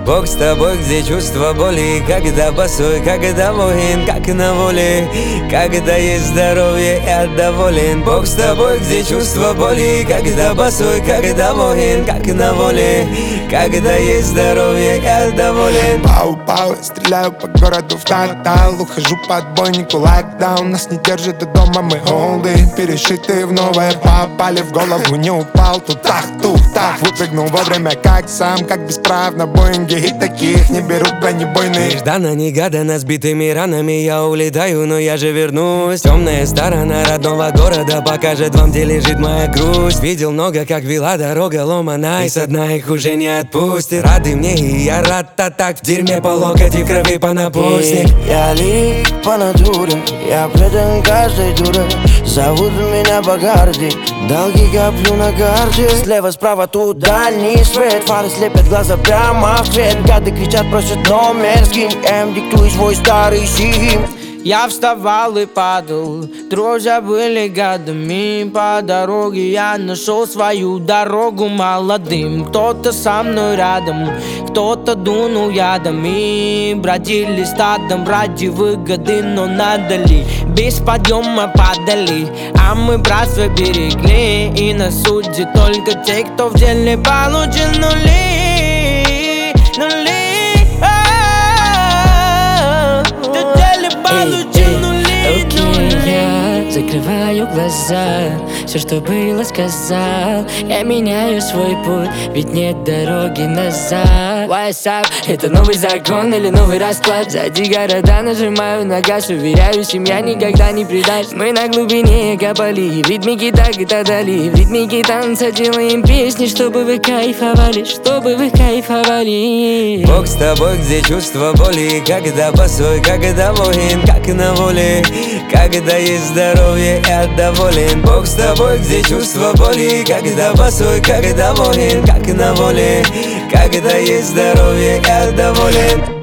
Бог с тобой, где чувство боли, когда босой, когда воин, как на воле, когда есть здоровье, я доволен. Бог с тобой, где чувство боли, когда босой, когда воин, как на воле, когда есть здоровье, я доволен. Пау-пау, я стреляю по городу в тотал, ухожу по отбойнику, лайкдаун, нас не держит до дома, мы олды, перешитые в новое, попали в голову, не упал, тут тух-тах, выпрыгнул вовремя, как сам, как бесправно, Боинги и таких не берут бронебойные. Нежданно-негаданно, сбитыми ранами я улетаю, но я же вернусь. Темная сторона родного города покажет вам, где лежит моя грусть. Видел много, как вела дорога ломаная, и со дна их уже не отпустит. Рады мне, и я рад, так в дерьме по локоть и в крови по напустник. Я лик по натуре, я предан каждой дуре. Зовут меня Багарди, долги коплю на карте. Слева, справа, тут дальний свет, фары слепят глаза прямо в свет. Гады кричат, просят номер, скинь диктуй свой старый сим. Я вставал и падал, друзья были годами. По дороге я нашел свою дорогу молодым. Кто-то со мной рядом, кто-то дунул ядами. Бродили стадом ради выгоды, но надали. Без подъема падали, а мы братство берегли. И на суде только те, кто в деле получил нули. Закрываю глаза, все, что было, сказал. Я меняю свой путь, ведь нет дороги назад. What's up? Это новый закон или новый расклад? Сзади города нажимаю на газ, уверяю, семья никогда не предаст. Мы на глубине копали, в ритмике так и дали. В ритмике танца делаем песни, чтобы вы кайфовали, чтобы вы кайфовали. Бог с тобой, где чувство боли, когда босой, когда воин, как на воле, когда есть здоровье, я доволен. Бог с тобой, где чувство боли, когда босой, когда воин, как на воле, когда есть здоровье, я доволен.